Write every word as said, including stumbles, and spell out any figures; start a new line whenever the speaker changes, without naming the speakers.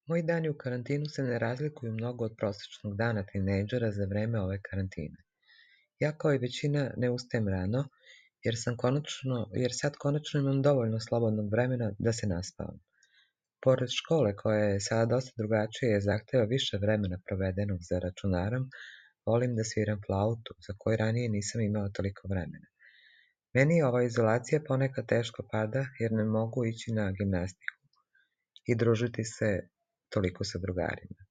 Moji dani u karantinu se ne razlikuju mnogo od prosečnog dana tinejdžera za vreme ove karantine. Ja kao i većina ne ustajem rano, jer sam konačno, jer sad konačno imam dovoljno slobodnog vremena da se naspavam. Pored škole, koja je sada dosta drugačija i zahteva više vremena provedenog za računarom, volim da sviram flautu, za koju ranije nisam imao toliko vremena. Meni ova izolacija ponekad teško pada, jer ne mogu ići na gimnastiku i družiti se toliko sa drugarima.